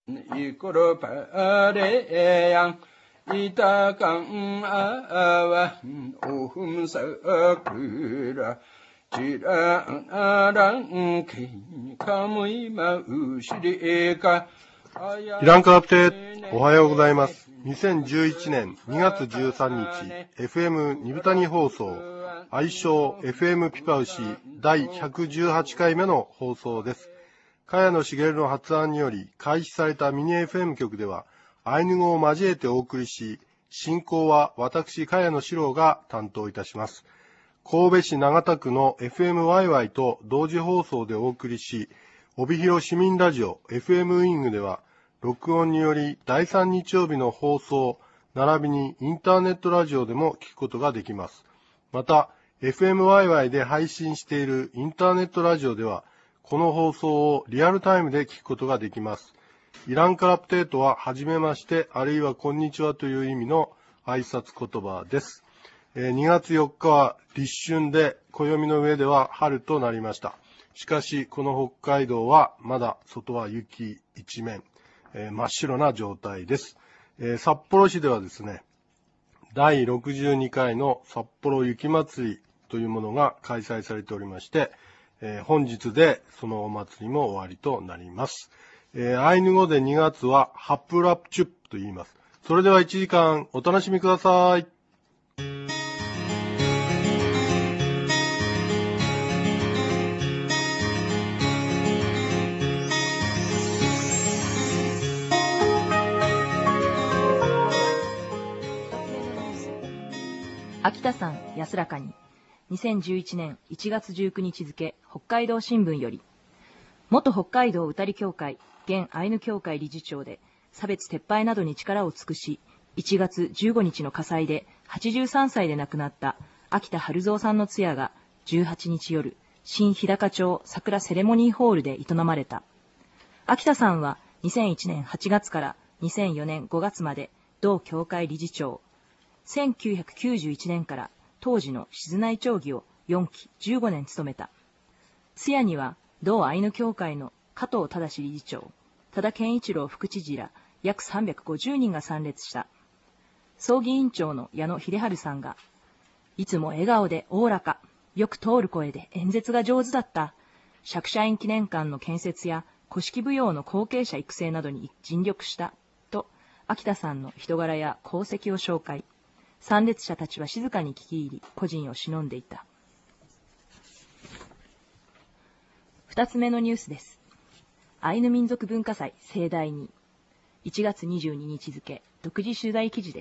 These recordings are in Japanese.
이끌어 바래양 이따강 아와 오흠석그라 지라랑 카무이 마우시리가 イランカラプテ、おはようございます。2011年2月13日、FM ニブタニ放送、愛称 FM ピパウシ第118回目の放送です。茅野茂の発案により開始されたミニ FM 局では、アイヌ語を交えてお送りし、進行は私、茅野史郎が担当いたします。神戸市長田区の FM ワイワイと同時放送でお送りし、帯広市民ラジオ FM ウィングでは、録音により第3日曜日の放送、並びにインターネットラジオでも聞くことができます。また、FMYY で配信しているインターネットラジオでは、この放送をリアルタイムで聞くことができます。イランカラプテートは、はじめまして、あるいはこんにちはという意味の挨拶言葉です。2月4日は立春で、暦の上では春となりました。しかし、この北海道はまだ外は雪一面。真っ白な状態です。札幌市ではですね、第62回の札幌雪まつりというものが開催されておりまして、本日でそのお祭りも終わりとなります。アイヌ語で2月はハップラプチュップと言います。それでは1時間お楽しみください。 秋田山安らかに2011年1月19日付北海道新聞より、元北海道歌り協会現アイヌ協会理事長で差別撤廃などに力を尽くし、1月15日の火災で83歳で亡くなった秋田春蔵さんの通夜が18日夜、新日高町桜セレモニーホールで営まれた。秋田さんは2001年8月から2004年5月まで同協会理事長、1991年から当時の静内町議を4期15年務めた。通夜には同アイヌ協会の加藤忠理事長、多田健一郎副知事ら約350人が参列した。葬儀委員長の矢野秀治さんが、いつも笑顔でおおらか、よく通る声で演説が上手だった。釈社院記念館の建設や古式舞踊の後継者育成などに尽力した。と、秋田さんの人柄や功績を紹介。参列者たちは静かに聞き入り、故人を偲んでいた。二つ目のニュースです。アイヌ民族文化祭盛大に。1月22日付、独自取材記事です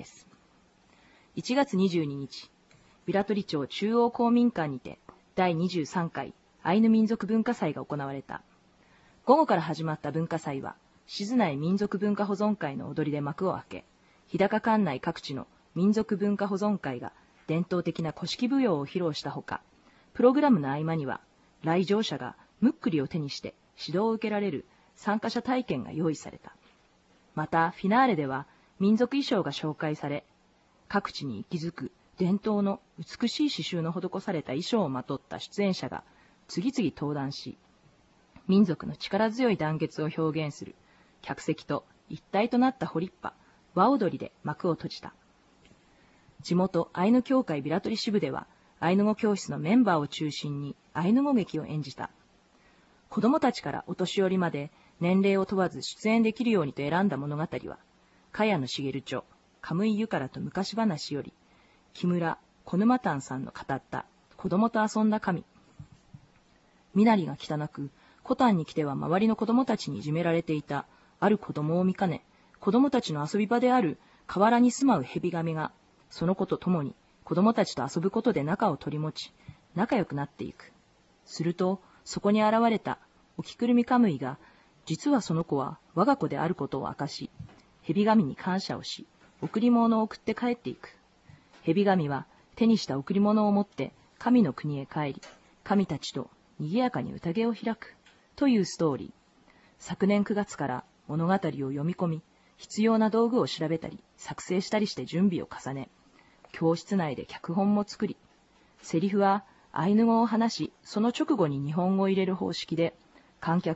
。1月22日、平取町中央公民館にて、第23回アイヌ民族文化祭が行われた。午後から始まった文化祭は、静内民族文化保存会の踊りで幕を開け、日高管内各地の民族文化保存会が伝統的な古式舞踊を披露したほか、プログラムの合間には、来場者がムックリを手にして指導を受けられる参加者体験が用意された。また、フィナーレでは民族衣装が紹介され、各地に息づく伝統の美しい刺繍の施された衣装をまとった出演者が次々登壇し、民族の力強い団結を表現する客席と一体となったホリッパ、和踊りで幕を閉じた。地元アイヌ協会平取支部では、アイヌ語教室のメンバーを中心にアイヌ語劇を演じた。子供たちからお年寄りまで年齢を問わず出演できるようにと選んだ物語は、茅野茂著、カムイユカラと昔話より、木村小沼丹さんの語った子供と遊んだ神。身なりが汚く、コタンに来ては周りの子供たちにいじめられていた、ある子供を見かね、子供たちの遊び場である河原に住まう蛇神が、その子と共に子供たちと遊ぶことで仲を取り持ち、仲良くなっていく。すると、そこに現れたおきくるみカムイが、実はその子は我が子であることを明かし、蛇神に感謝をし、贈り物を送って帰っていく。蛇神は手にした贈り物を持って神の国へ帰り、神たちと賑やかに宴を開くというストーリー。昨年9月から物語を読み込み、必要な道具を調べたり、作成したりして準備を重ね、教室内で脚本も作り、セリフはアイヌ語を話し、その直後に日本語を入れる方式で、観客は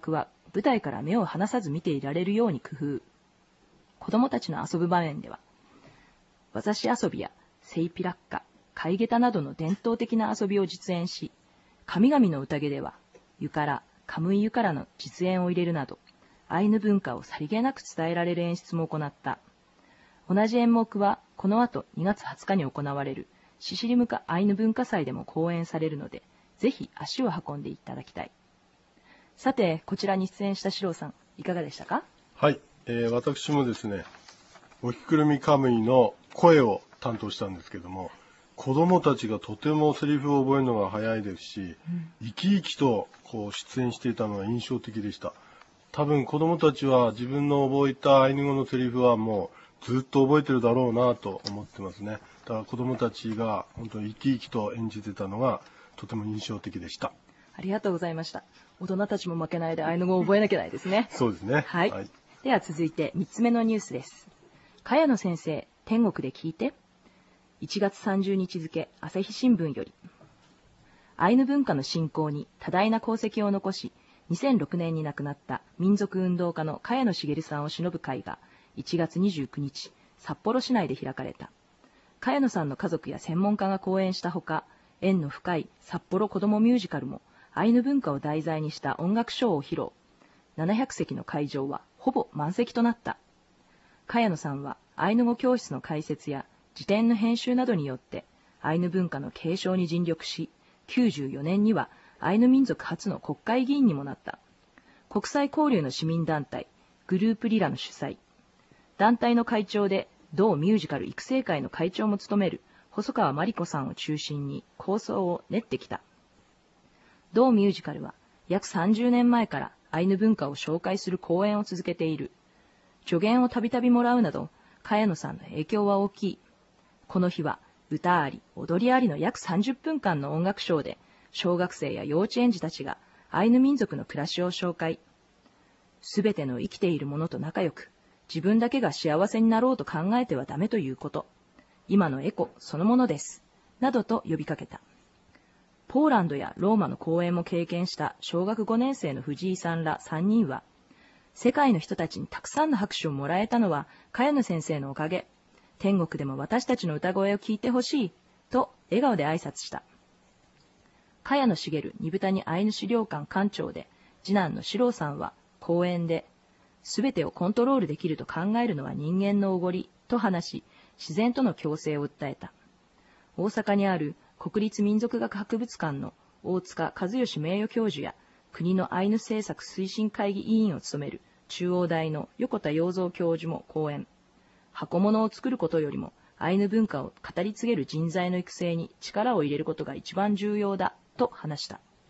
舞台から目を離さず見ていられるように工夫。子供たちの遊ぶ場面では、技し遊びやセイピラッカ、貝下駄などの伝統的な遊びを実演し、神々の宴では、ゆからカムイゆからの実演を入れるなど、アイヌ文化をさりげなく伝えられる演出も行った。同じ演目は、この後2月20日に行われるシシリムカアイヌ文化祭でも講演されるので、ぜひ足を運んでいただきたい。さて、こちらに出演した四郎さん、いかがでしたか？ はい、私もですね、おひくるみカムイの声を担当したんですけども、子供たちがとてもセリフを覚えるのが早いですし、生き生きと出演していたのが印象的でした。多分子供たちは自分の覚えたアイヌ語のセリフはもうずっと覚えてるだろうなと思ってますね。だから子供たちが本当に生き生きと演じてたのがとても印象的でした。 ありがとうございました。大人たちも負けないでアイヌ語を覚えなきゃないですね。 そうですね。 はい。では続いて3つ目のニュースです。茅野先生、天国で聞いて。1月30日付、朝日新聞より。アイヌ文化の振興に多大な功績を残し、2006年に亡くなった民族運動家の茅野茂さんを偲ぶ会が1月29日、札幌市内で開かれた。茅野さんの家族や専門家が講演したほか、縁の深い札幌子どもミュージカルもアイヌ文化を題材にした音楽ショーを披露。700席の会場はほぼ満席となった。茅野さんはアイヌ語教室の開設や辞典の編集などによってアイヌ文化の継承に尽力し、94年にはアイヌ民族初の国会議員にもなった。国際交流の市民団体、グループリラの主催。団体の会長で、同ミュージカル育成会の会長も務める細川真理子さんを中心に構想を練ってきた。同ミュージカルは約30年前からアイヌ文化を紹介する講演を続けている。助言をたびたびもらうなど、茅野さんの影響は大きい。この日は歌あり、踊りありの約30分間の音楽ショーで、小学生や幼稚園児たちがアイヌ民族の暮らしを紹介。すべての生きているものと仲良く、自分だけが幸せになろうと考えてはダメということ。今のエコそのものです。などと呼びかけた。ポーランドやローマの公演も経験した小学5年生の藤井さんら3人は、世界の人たちにたくさんの拍手をもらえたのは茅野先生のおかげ。天国でも私たちの歌声を聞いてほしい。と笑顔で挨拶した。茅野茂二豚にアイヌ資料館館長で、次男の四郎さんは講演で、すべてをコントロールできると考えるのは人間のおごりと話し、自然との共生を訴えた。大阪にある国立民族学博物館の大塚和義名誉教授や、国のアイヌ政策推進会議委員を務める中央大の横田洋三教授も講演。箱物を作ることよりも、アイヌ文化を語り継げる人材の育成に力を入れることが一番重要だと話した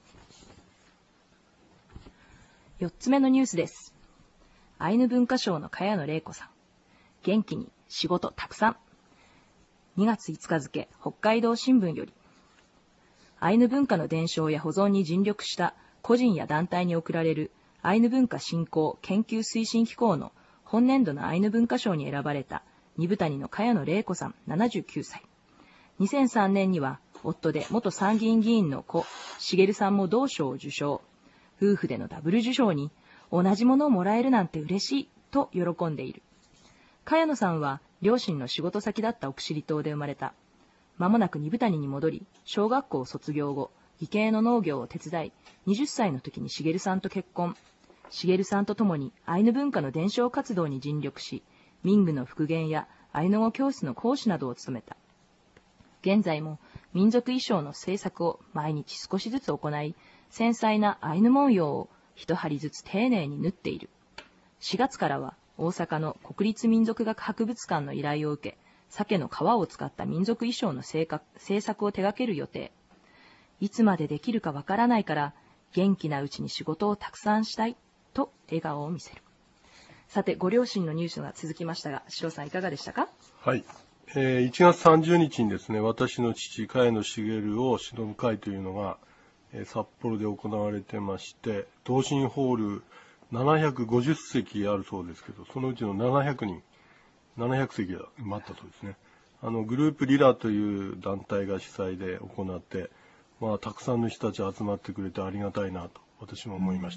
。4つ目のニュースです。アイヌ文化省の茅野玲子さん。元気に仕事たくさん。2月5日付、北海道新聞より。アイヌ文化の伝承や保存に尽力した個人や団体に贈られるアイヌ文化振興研究推進機構の本年度のアイヌ文化賞に選ばれた二部谷の茅野玲子さん79歳。2003年には夫で元参議院議員の子、茂さんも同賞を受賞。夫婦でのダブル受賞に同じものをもらえるなんて嬉しいと喜んでいる。茅野さんは両親の仕事先だった奥尻島で生まれた。間もなく二部谷に戻り、小学校を卒業後、義兄の農業を手伝い、20歳の時に茂さんと結婚。茂さんと共にアイヌ文化の伝承活動に尽力し、民具の復元やアイヌ語教室の講師などを務めた。現在も民族衣装の制作を毎日少しずつ行い、繊細なアイヌ文様を一針ずつ丁寧に縫っている。4月からは大阪の国立民族学博物館の依頼を受け、鮭の皮を使った民族衣装の制作を手掛ける予定。いつまでできるかわからないから、元気なうちに仕事をたくさんしたい、と笑顔を見せる。さて、ご両親のニュースが続きましたが、四郎さんいかがでしたか？ はい。1月30日にですね、私の父、茅野茂を偲ぶ会というのが、札幌で行われてまして、同心ホール750席あるそうですけど、そのうちの700席が埋まったそうですね。グループリラという団体が主催で行って、たくさんの人たち集まってくれてありがたいなと私も思いました。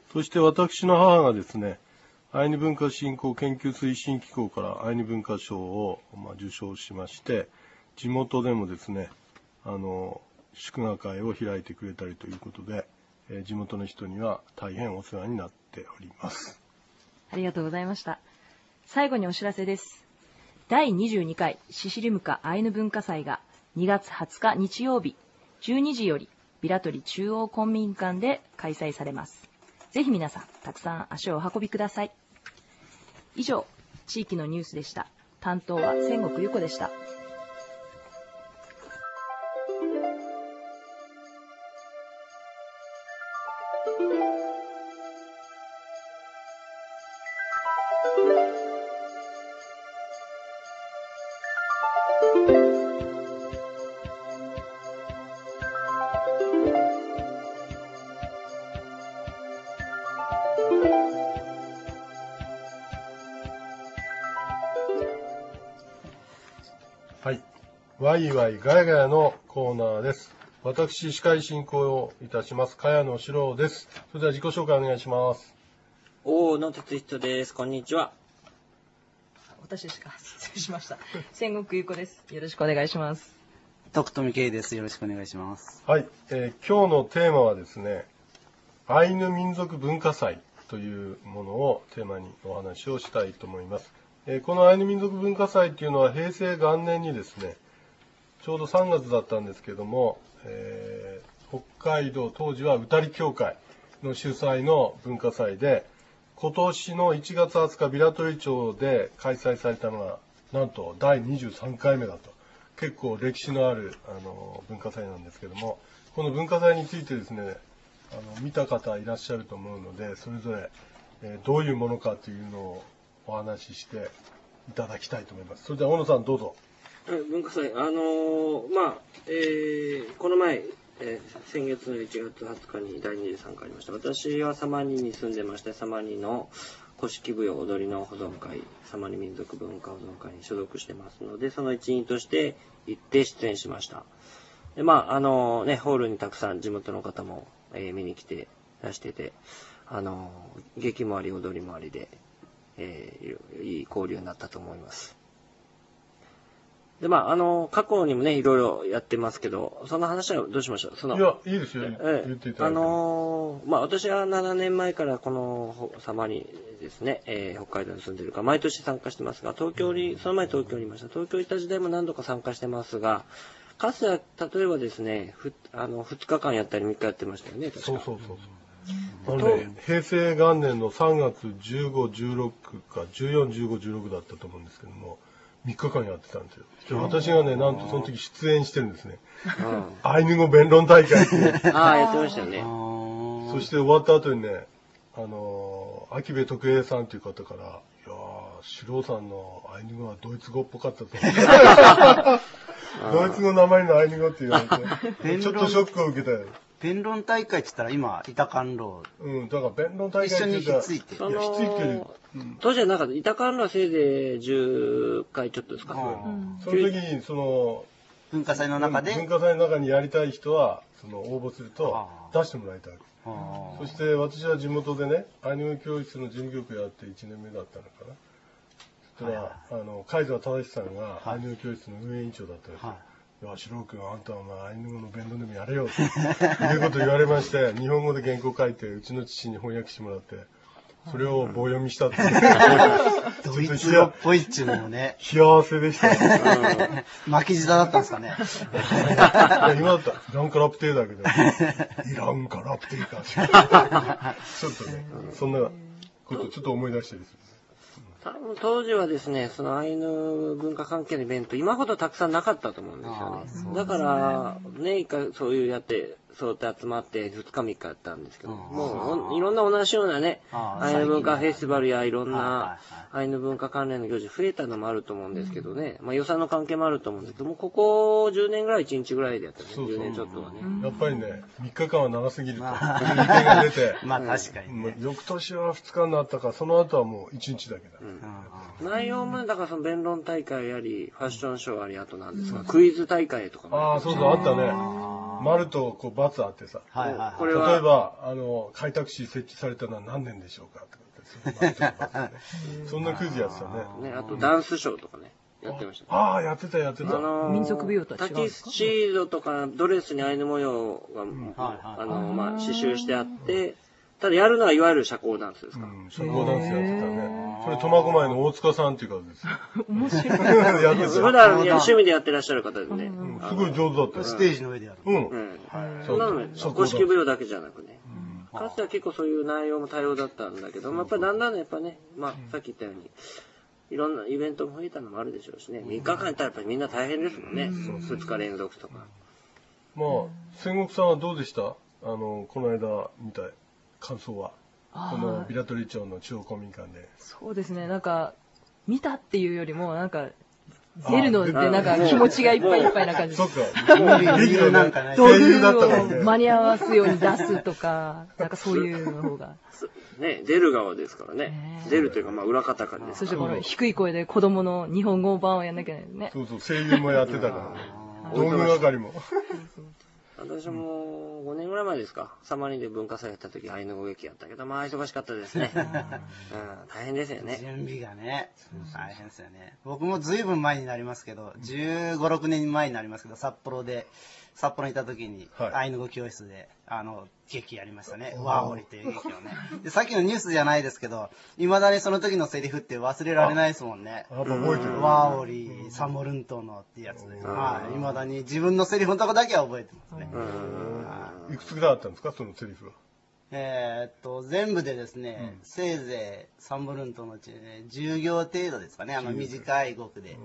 そして私の母がですね、アイヌ文化振興研究推進機構からアイヌ文化賞を受賞しまして、地元でもですね、祝賀会を開いてくれたりということで、地元の人には大変お世話になっております。 ありがとうございました。最後にお知らせです。第22回シシリムカアイヌ文化祭が2月20日日曜日12時よりビラトリ中央公民館で開催されます。ぜひ皆さんたくさん足をお運びください。以上、地域のニュースでした。担当は千石由子でした。 はい。ワイワイガヤガヤのコーナーです。私、司会進行をいたします、茅野史郎です。それでは自己紹介お願いします。 大野哲人です。こんにちは。 私ですか。失礼しました。千石由子です。よろしくお願いします。 徳富圭です。よろしくお願いします。 はい。今日のテーマはですね、アイヌ民族文化祭というものをテーマにお話をしたいと思います。このアイヌ民族文化祭というのは平成元年にですね、ちょうど3月だったんですけども、北海道当時は宇多利協会の主催の文化祭で、今年の1月20日ビラトリ町で開催されたのがなんと第23回目だと、結構歴史のある文化祭なんですけども、この文化祭についてですね、見た方いらっしゃると思うので、それぞれ、どういうものかというのをお話ししていただきたいと思います。それでは大野さんどうぞ。 文化祭、この前、先月の1月20日に第23回ありました。私はサマニに住んでまして、サマニの古式舞踊踊りの保存会、サマニ民族文化保存会に所属してますので、その一員として行って出演しました。で、ホールにたくさん地元の方も、見に来て出してて、劇もあり踊りもありで、いい交流になったと思います。で、過去にもね、いろいろやってますけど、その話はどうしましょう。 いや、いいですよ、言っていただいて。 私は7年前からこの様にですね、北海道に住んでるから、毎年参加してますが、その前東京にいました。東京にいた時代も何度か参加してますが、かつては、例えばですね、2日間やったり3日やってましたよね、確か。 そう。平成元年の3月15、16か、14、15、16だったと思うんですけども、3日間やってたんですよ。私がね、なんとその時出演してるんですね。アイヌ語弁論大会ってね。 やってましたよね。 そして終わった後にね、秋部徳平さんという方から、いやー、史郎さんのアイヌ語はドイツ語っぽかったと。ドイツ語の名前のアイヌ語って言われて、ちょっとショックを受けたよ。 弁論大会って言ったら今、板観論。 だから弁論大会一緒にひっついて。 ひっついてる。 当時はなんか、板観論はせいぜい10回ちょっとですか。 その時に、 文化祭の中で文化祭の中にやりたい人は、応募すると出してもらいたい。そして私は地元でね、アイヌ語教室の事務局やって1年目だったのかな。そしたら、海沢正さんがアイヌ語教室の運営委員長だったんですよ。いや、史郎君、あんたはアイヌ語の弁論でもやれよということを言われまして、日本語で原稿書いて、うちの父に翻訳してもらって、それを棒読みしたって。 ドイツ語っぽいっていうのもね。 幸せでした。 巻き舌だったんですかね。 今だったら、イランカラプテーだけど、イランカラプテーか。ちょっとね、そんなことちょっと思い出してですね。 当時はですね、そのアイヌ文化関係のイベント、今ほどたくさんなかったと思うんですよね。だから、ね、一回そういうやって、そうやって集まって2日3日やったんですけど、もういろんな同じようなね、アイヌ文化フェスティバルやいろんなアイヌ文化関連の行事増えたのもあると思うんですけどね、予算の関係もあると思うんですけども、ここ10年ぐらい1日ぐらいでやったね、10年ちょっとはね。 やっぱりね、3日間は長すぎると、意見が出て、 まあ確かに、 翌年は2日になったから、その後はもう1日だけだ。 内容も、だからその弁論大会やり、ファッションショーあり、あとなんですが、クイズ大会とかも。 そうそう、あったね。 丸とこう×あってさ、 はいはいはい。 これは例えば、開拓市設置されたのは何年でしょうかとかって、そんなクイズやってたね。 ね、あとダンスショーとかね、やってましたね。 ああ、やってた。 民族舞踊とは違うんタキですか？ シードとかドレスにアイヌ模様が、刺繍してあって、ただやるのはいわゆる社交ダンスですか。 社交ダンスやってたね。それ苫小牧の大塚さんっていう方ですよ。 面白い。 やってた普段趣味でやってらっしゃる方でね。 すごい上手だったよ。 ステージの上でやる。 そんなのね、公式舞踊だけじゃなくね。かつては結構そういう内容も多様だったんだけど、やっぱりだんだんやっぱね、さっき言ったように、いろんなイベントも増えたのもあるでしょうしね。3日間やったらやっぱりみんな大変ですもんね。2日連続とか。 まあ、仙石さんはどうでした？この間見た感想は。このビラトリ町の中央公民館で。 そうですね、なんか、見たっていうよりも、なんか、出るので、なんか気持ちがいっぱいいっぱいな感じでそっす。 か。レギュラーなんかね道声優だったからね。 具を間に合わすように出すとか、なんかそういうの方が。 ね、出る側ですからね。出るというか、裏方からですそしてから。 この低い声で子供の日本語版をやんなきゃいけないね。 そう、声優もやってたからね。道具係も。 私も5年ぐらい前ですか、サマニで文化祭やった時、アイヌ語劇やったけど、忙しかったですね。大変ですよね。 準備がね、大変ですよね。僕もずいぶん前になりますけど、15、6年前になりますけど、札幌にいた時に、アイヌ語教室で、劇やりましたね。ワーオリという劇をね。で、さっきのニュースじゃないですけど、未だにその時のセリフって忘れられないですもんね。 やっぱ覚えてる。 ワーオリ、サモルントのってやつで。未だに自分のセリフのとこだけは覚えてますね。 いくつぐらいあったんですか、そのセリフは。 全部でですね、せいぜいサンボルントのうちね、10行程度ですかね、短い語句で。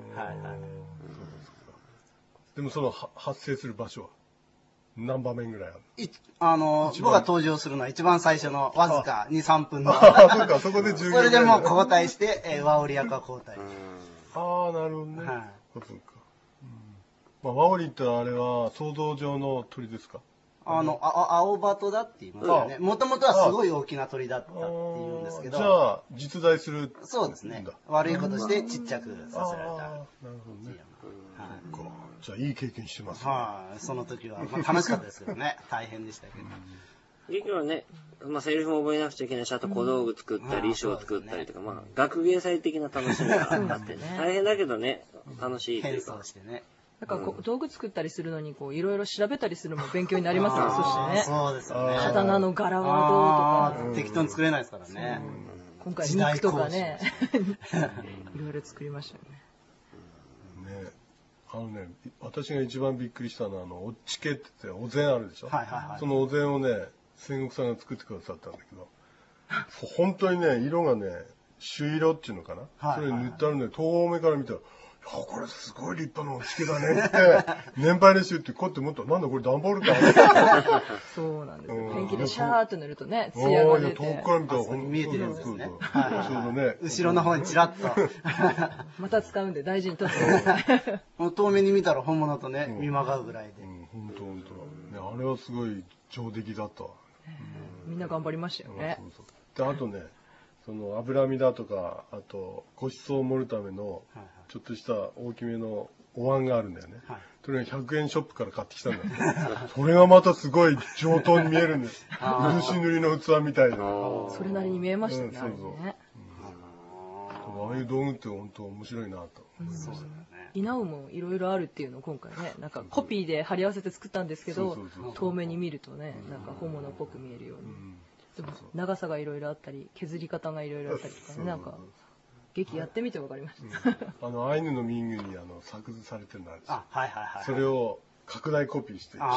でもその発生する場所は何場面ぐらいある？ 僕が登場するのは一番最初のわずか2、3分の。 そうか、そこで10行。 それでもう交代して、ワオリ役は交代。 ああ、なるほどね。そうか。ワオリってあれは想像上の鳥ですか？ 青バトだって言いますよね。もともとはすごい大きな鳥だったって言うんですけど。 じゃあ、実在する。 そうですね。悪いことしてちっちゃくさせられた。なるほどね。そっか。じゃあ、いい経験してますね。 その時は。楽しかったですけどね。大変でしたけど。 劇はね、セリフも覚えなくちゃいけないし、あと小道具作ったり、衣装作ったりとか、学芸祭的な楽しみがあってね。大変だけどね、楽しいというか。 変装してね。 なんか道具作ったりするのにいろいろ調べたりするのも勉強になりますよね。そしてね。 そうですよね。 刀の柄はどうとか。 適当に作れないですからね。 今回肉とかね、いろいろ作りましたよね。私が一番びっくりしたのはおっちけって言ってお膳あるでしょ。そのお膳をね、仙石さんが作ってくださったんだけど、本当にね、色がね、朱色っていうのかな。それ塗ってあるんで、遠目から見たら、これすごい立派なおっちけだねって、年配の人ってこうやってもっと、なんだこれ段ボールかそうなんですよ。ペンキでシャーっと塗るとね、ツヤが出て。 遠くから見たら見えてるんですね。 後ろの方にチラッと。 また使うんで大事に取って遠目に見たら本物とね、見まがうぐらいで。 本当あれはすごい上出来だったわ。 みんな頑張りましたよね。 で、あとね、その脂身だとか、あとごちそうを盛るためのちょっとした大きめのお椀があるんだよね。それが100円ショップから買ってきたんだけど、それがまたすごい上等に見えるんです。漆塗りの器みたいな。 それなりに見えましたね。 ああいう道具って本当面白いなと。 稲尾もいろいろあるっていうのを今回ね、なんかコピーで貼り合わせて作ったんですけど、遠目に見るとね、なんか本物っぽく見えるように。でも長さがいろいろあったり、削り方がいろいろあったりとかね、なんか劇やってみて分かりました。 アイヌの民具に作図されてるのあるんですよ。 はいはいはい。 それを拡大コピーして切って、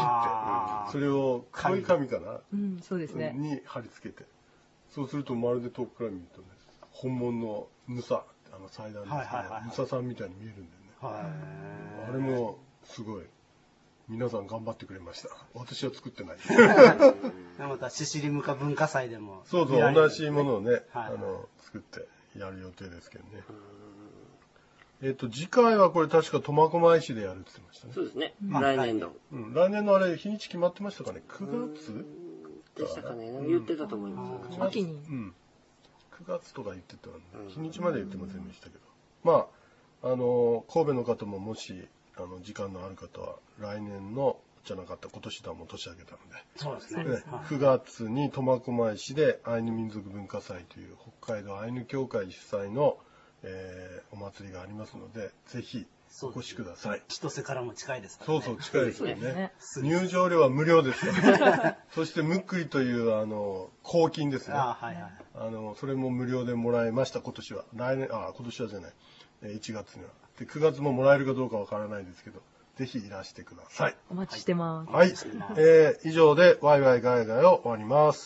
それを黒い紙かな、 そうですね、 に貼り付けて、そうするとまるで遠くから見るとね、本物のムサ、祭壇ですけど、ムサさんみたいに見えるんだよね。あれもすごい。皆さん頑張ってくれました。私は作ってない。 またシシリムカ文化祭でも。 そうそう、同じものをね、作ってやる予定ですけどね。次回はこれ確か苫小牧市でやるって言ってましたね。 そうですね。来年度。 来年のあれ、日にち決まってましたかね。9月でしたかね。言ってたと思います。 秋に。 9月とか言ってたんで、日にちまで言ってませんでしたけど。まあ、神戸の方ももし、時間のある方は、来年のじゃなかった。今年とはもう年明けたので。 そうですね。 で9月に苫小牧市でアイヌ民族文化祭という北海道アイヌ協会主催の、お祭りがありますので、ぜひお越しください。 千歳からも近いですからね。 そうそう、近いですよね。 そう入場料は無料ですからそしてムックリという公金ですね。 はいはい。 それも無料でもらいました、今年は。今年はじゃない。1月には。で、9月ももらえるかどうかわからないですけど、ぜひいらしてください。 お待ちしてます。 はい。以上でワイワイガヤガヤを終わります。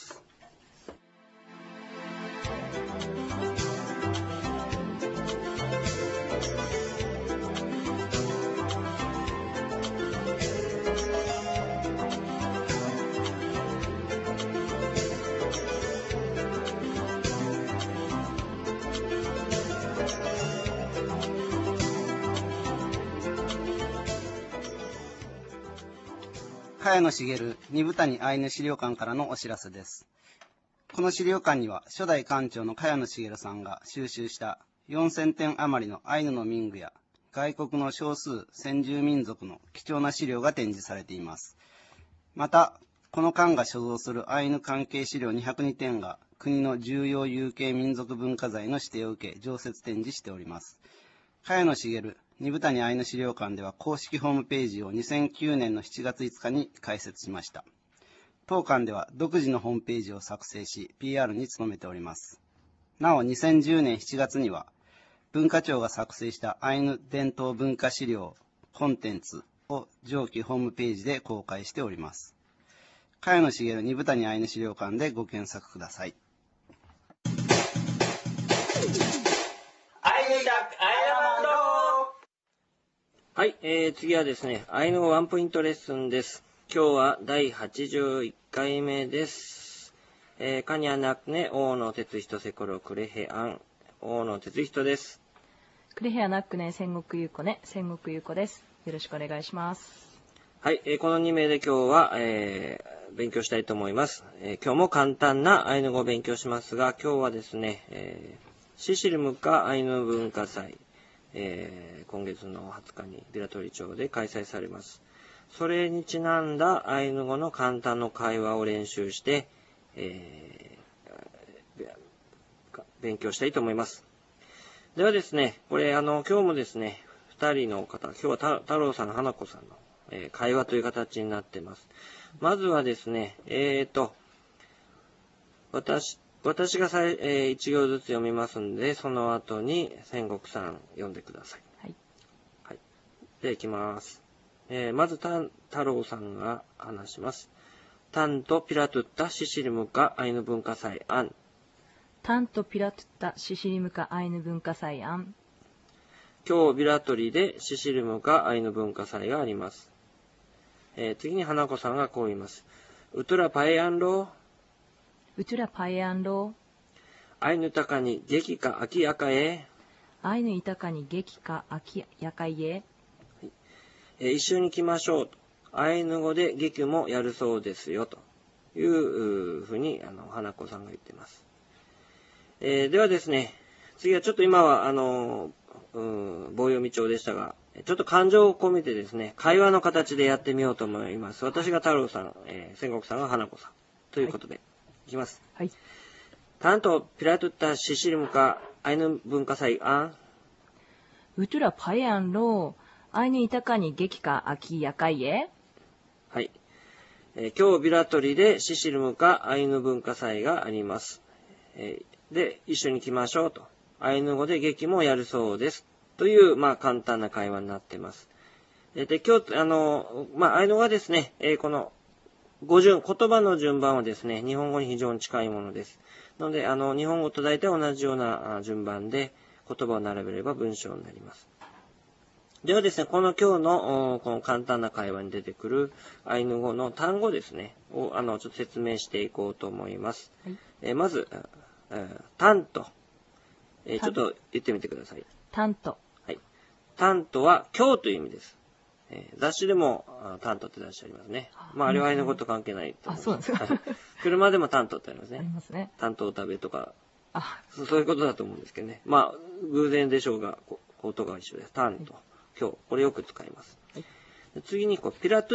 茅野茂二部谷アイヌ資料館からのお知らせです。この資料館には初代館長の茅野茂さんが収集した4000点余りのアイヌの民具や外国の少数先住民族の貴重な資料が展示されています。また、この館が所蔵するアイヌ関係資料202点が国の重要有形民族文化財の指定を受け常設展示しております。茅野茂二部谷アイヌ資料館では公式ホームページを2009年の7月5日に開設しました。当館では独自のホームページを作成し PR に努めております。なお2010年7月には文化庁が作成したアイヌ伝統文化資料コンテンツを上記ホームページで公開しております。茅野茂二部谷アイヌ資料館でご検索ください。 はい、次はですね、アイヌ語ワンポイントレッスンです。今日は第81回目です。カニャナクネ、大野哲人セコロクレヘアン、大野哲人です。 クレヘアナックね、戦国優子ね、戦国優子です。よろしくお願いします。 はい、この2名で今日は、勉強したいと思います。今日も簡単なアイヌ語を勉強しますが、今日はですね、シシルムカアイヌ文化祭、今月の20日にビラトリ町で開催されます。それにちなんだアイヌ語の簡単な会話を練習して、勉強したいと思います。ではですね、これ今日もですね、2人の方、今日は太郎さん、花子さんの、会話という形になっています。まずはですね、私が1行ずつ読みますんで、その後に戦国さん読んでください。 はい。 はい。では行きます。まず太郎さんが話します。タンとピラトゥッタシシリムカアイヌ文化祭アン。 タンとピラトゥッタシシリムカアイヌ文化祭アン。 今日ビラトリでシシリムカアイヌ文化祭があります。次に花子さんがこう言います。ウトラパエアンロー。 ウトゥラパエアンロー。 アイヌタカに劇かアキヤカエ。 アイヌイタカに劇かアキヤカイエ。 一緒に来ましょうと。アイヌ語で劇もやるそうですよというふうに花子さんが言っています。ではですね、次はちょっと今は棒読み帳でしたが、ちょっと感情を込めてですね、会話の形でやってみようと思います。私が太郎さん、戦国さんが花子さんということで、いきます。 はい。 タンとピラトゥッタシシリムカアイヌ文化祭アン。 ウトゥラパエアンロー。アイヌイタカに劇かアキヤカイエ。 はい。今日ビラトリでシシリムカアイヌ文化祭があります。で、一緒に来ましょうと。アイヌ語で劇もやるそうです。という、簡単な会話になっています。で、今日、アイヌ語はですね、この言葉の順番はですね、日本語に非常に近いものです。なので、日本語と大体同じような順番で言葉を並べれば文章になります。ではですね、今日のこの簡単な会話に出てくるアイヌ語の単語ですね、をちょっと説明していこうと思います。はい、まず、タント。ちょっと言ってみてください。 タント。 はい。タントは今日という意味です。雑誌でもタントって出してありますね。あれはアイヌ語と関係ないと思います。 そうなんですか。 車でもタントってありますね。 ありますね。 タントを食べとか。そういうことだと思うんですけどね。偶然でしょうが、音が一緒です。タント。今日。これよく使います。はい、次にピラトゥッ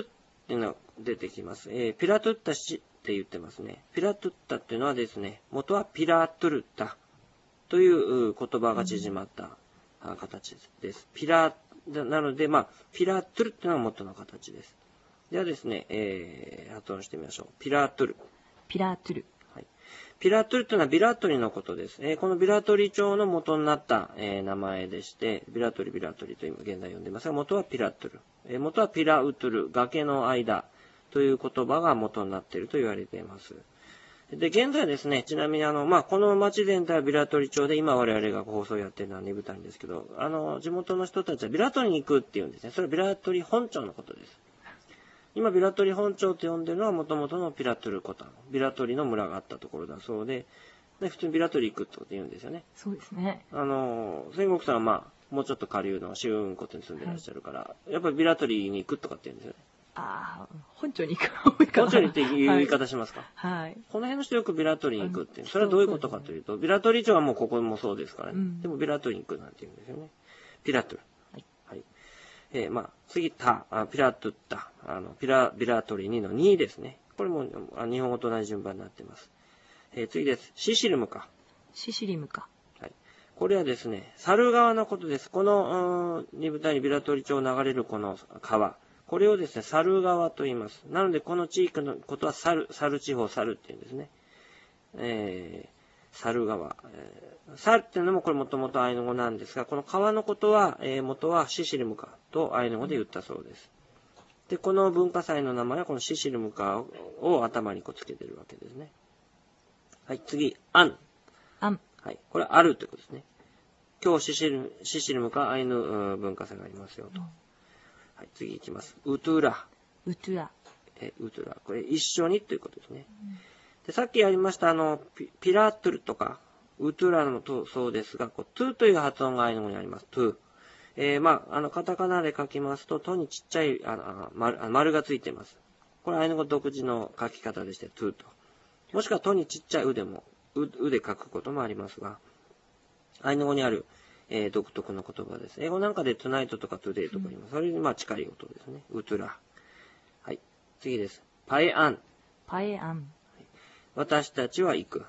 っていうのが出てきます。ピラトゥッタシって言ってますね。ピラトゥッタっていうのはですね、元はピラトゥルタという言葉が縮まった形です。なので、ピラトゥルっていうのが元の形です。ではですね、発音してみましょう。ピラトゥル。 ピラトゥル。 はい。ピラトゥルというのはビラトリのことです。このビラトリ朝の元になった、名前でして、ビラトリと今現在呼んでますが、元はピラトゥル。元はピラウトゥル、崖の間という言葉が元になっていると言われています。で、現在ですね、ちなみにこの町全体はビラトリ町で、今我々が放送やってるのは二部谷ですけど、地元の人たちはビラトリに行くって言うんですね。それはビラトリ本町のことです。今、ビラトリ本町と呼んでるのは元々のピラトゥルコタン。ビラトリの村があったところだそうで、普通にビラトリ行くってこと言うんですよね。 そうですね。 仙国さんはもうちょっと下流のシウンコテに住んでらっしゃるから、やっぱりビラトリに行くとかって言うんですよね。 本町に行くが多いかな。 本町にっていう言い方しますか？ はい。 この辺の人よくビラトリに行くっていう。それはどういうことかというと、ビラトリ町はもうここもそうですからね。でもビラトリに行くなんて言うんですよね。ピラトル。はい。次、ピラトゥッタ。ビラトリ2の2ですね。これも日本語と同じ順番になっています。次です。シシリムか。 シシリムか。 はい。これはですね、猿川のことです。この、二部谷ビラトリ町を流れるこの川。これをですね、猿川と言います。なので、この地域のことは猿地方、猿って言うんですね。猿川。猿っていうのもこれもともとアイヌ語なんですが、この川のことは、元はシシリムカとアイヌ語で言ったそうです。で、この文化祭の名前はこのシシリムカを頭につけてるわけですね。はい、次、アン。 アン。 はい、これはあるということですね。今日シシリムカアイヌ文化祭がありますよと。はい、次いきます。ウトゥラ。 ウトゥラ。 ウトゥラ。これ一緒にということですね。で、さっきやりましたピラトゥルとか、ウトゥラのもそうですが、トゥという発音がアイヌ語にあります。トゥ。カタカナで書きますと、トにちっちゃい、丸がついています。これアイヌ語独自の書き方でして、トゥと。もしくはトにちっちゃいウでも、ウで書くこともありますが、アイヌ語にある、独特の言葉です。英語なんかでトゥナイトとかトゥデイとか言います。それに近い音ですね。ウトゥラ。はい。次です。パエアン。 パエアン。 私たちは行く。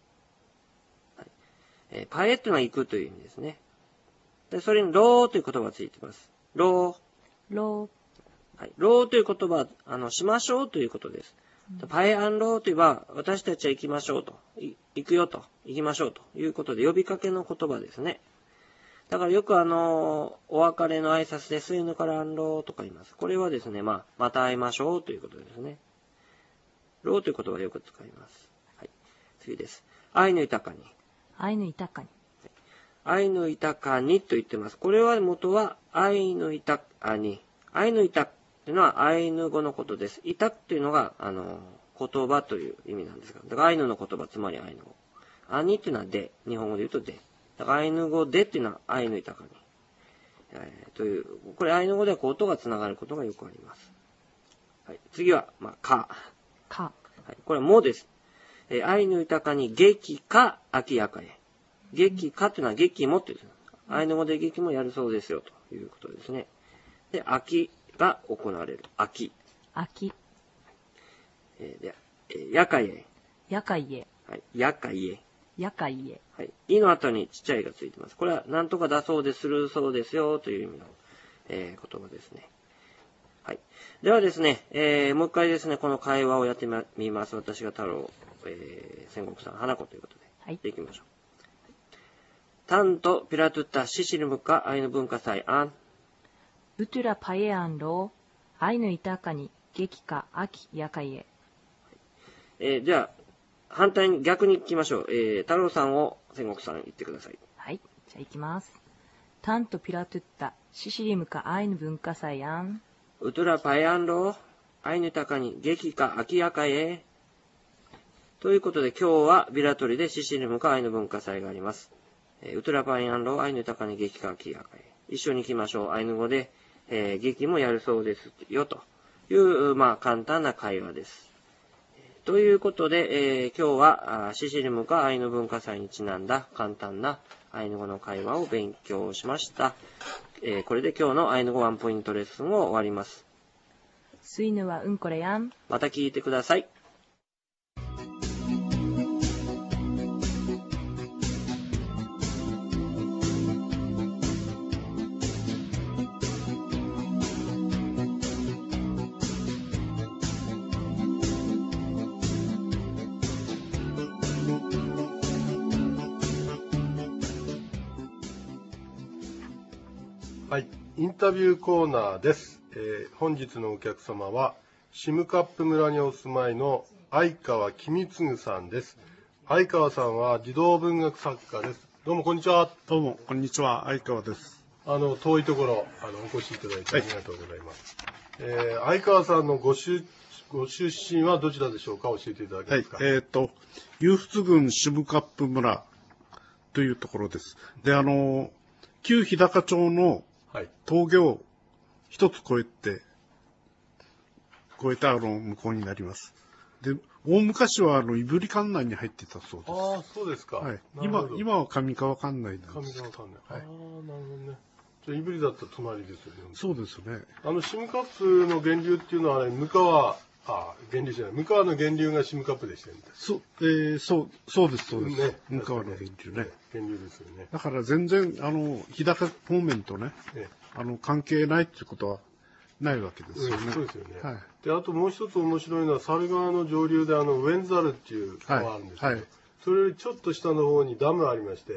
はい。パエっていうのは行くという意味ですね。で、それにローという言葉がついています。ロー。 ロー。はい。ローという言葉は、しましょうということです。パエアンローといえば、私たちは行きましょうと。行くよと。行きましょうということで、呼びかけの言葉ですね。だからよくお別れの挨拶で、スイヌからアンローとか言います。これはですね、また会いましょうということですね。ローという言葉をよく使います。はい。次です。アイヌイタカニ。 アイヌイタカニ。 アイヌイタカニと言ってます。これは元はアイヌイタカニ。アイヌイタというのはアイヌ語のことです。イタというのが、言葉という意味なんですが。だからアイヌの言葉、つまりアイヌ語。アニというのはで。日本語で言うとで。だからアイヌ語でっていうのはアイヌイタカニ。という、これアイヌ語では音がつながることがよくあります。はい。次は、か。 か。 はい。これはもです。アイヌイタカニ、劇か、秋やかへ。劇かというのは劇もっていう。アイヌ語で劇もやるそうですよ、ということですね。で、秋が行われる。秋。 秋。 で、やかへ。 やかいへ。 はい。やかへ。 やかいへ。 はい。いの後にちっちゃいがついてます。これは、なんとかだそうでするそうですよ、という意味の、言葉ですね。はい。ではですね、もう一回ですね、この会話をやってみます。私が太郎、仙国さん、花子ということで。 はい。 でいきましょう。タンとピラトゥッタシシルムカアイヌ文化祭アン。 ウトゥラパエアンロー、アイヌイタカニ、激か、秋、やかいへ。 じゃあ、反対に逆に聞きましょう。太郎さんを仙国さん言ってください。 はい。じゃあ行きます。タンとピラトゥッタ、シシリムカアイヌ文化祭アン。 ウトゥラパエアンロー、アイヌタカニ、激か、秋やかへ。ということで、今日はビラトリでシシリムカアイヌ文化祭があります。ウトゥラパエアンロー、アイヌタカニ、激か、秋やかへ。一緒に行きましょう。アイヌ語で、劇もやるそうですよ、という、簡単な会話です。ということで、今日はシシリムカアイヌ文化祭にちなんだ簡単なアイヌ語の会話を勉強しました。これで今日のアイヌ語ワンポイントレッスンを終わります。 スイヌはうんこれやん。 また聞いてください。 はい、インタビューコーナーです。本日のお客様はシムカップ村にお住まいの相川公次さんです。相川さんは児童文学作家です。どうもこんにちは。 どうもこんにちは、相川です。 遠いところお越しいただいてありがとうございます。相川さんのご出身はどちらでしょうか。教えていただけますか。 勇払郡シムカップ村というところです。で、旧日高町の峠を一つ越えた向こうになります。で、大昔は胆振管内に入ってたそうです。 ああ、そうですか。 はい。今は上川管内なんです。 上川管内。 はい。 ああ、なるほどね。じゃあ、胆振だったら隣ですよね。 そうですね。 シムカップの源流っていうのは、向川の源流がシムカップでしたよね。 そうです。 ね。 向川の源流ね。 源流ですよね。 だから全然、日高方面とね、関係ないっていうことはないわけですよね。 そうですよね。 はい。 で、あともう一つ面白いのは、猿川の上流でウェンザルっていう川があるんですけど、それよりちょっと下の方にダムがありまして、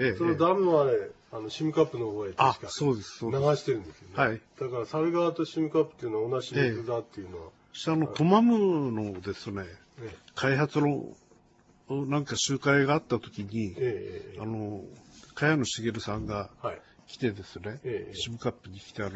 そのダムはね、シムカップの方へ確か流してるんですよね。はい。だから猿川とシムカップっていうのは同じ水だっていうのは。 下のトマムのですね、開発のなんか集会があった時に、茅野茂さんが来てですね、シムカップに来て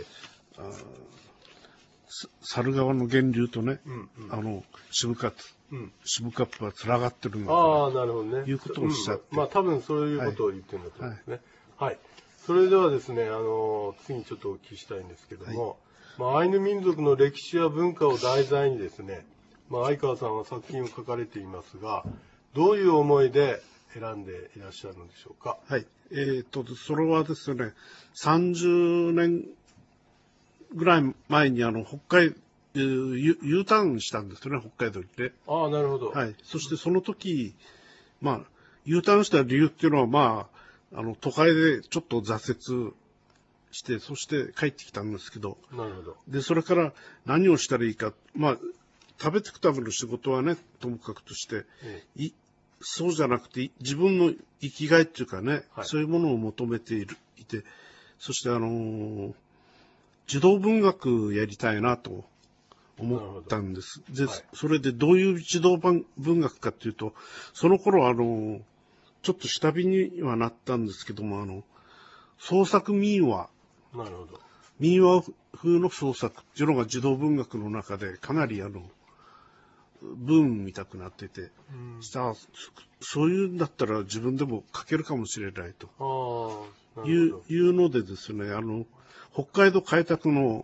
猿川の源流とね、シムカップはつながってるんだと、 なるほどね、 いうことをおっしゃって。 まあ多分そういうことを言ってるんだと思うんですね。はい。それではですね、次にちょっとお聞きしたいんですけども、アイヌ民族の歴史や文化を題材にですね、相川さんは作品を書かれていますが、どういう思いで選んでいらっしゃるのでしょうか。 はい。それはですね、30年ぐらい前にU ターンしたんですよね、北海道にね。 ああ、なるほど。 はい。そしてその時、U ターンした理由っていうのは、都会でちょっと挫折して、そして帰ってきたんですけど。 なるほど。 で、それから何をしたらいいか。食べていくための仕事はね、ともかくとして、そうじゃなくて、自分の生きがいっていうかね、そういうものを求めていて、そして児童文学やりたいなと思ったんです。で、それでどういう児童文学かっていうと、その頃ちょっと下火にはなったんですけども、創作民話。 なるほど。 民話風の創作っていうのが児童文学の中でかなりブーム見たくなってて、そういうんだったら自分でも書けるかもしれないというのでですね、北海道開拓の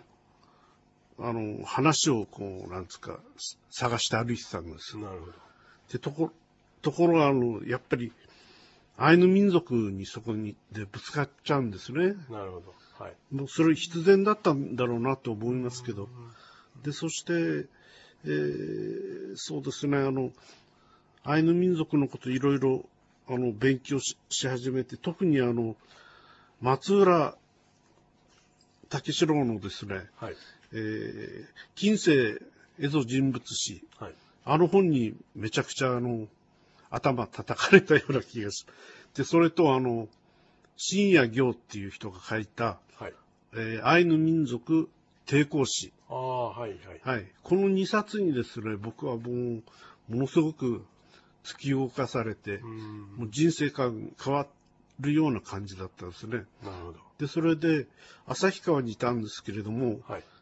話を探して歩いてたんです。 なるほど。 でところがやっぱりアイヌ民族にそこにでぶつかっちゃうんですね。 なるほど。はい。 もうそれ必然だったんだろうなと思いますけど、でそして。そうですね、アイヌ民族のこといろいろ勉強 し始めて、特に松浦武四郎のですね、近世蝦夷人物史、本にめちゃくちゃ頭叩かれたような気がする。で、それと深夜行っていう人が書いた、アイヌ民族抵抗史。この2冊にですね、僕はものすごく突き動かされて、もう人生観変わるような感じだったんですね。 なるほど。 で、それで、旭川にいたんですけれども、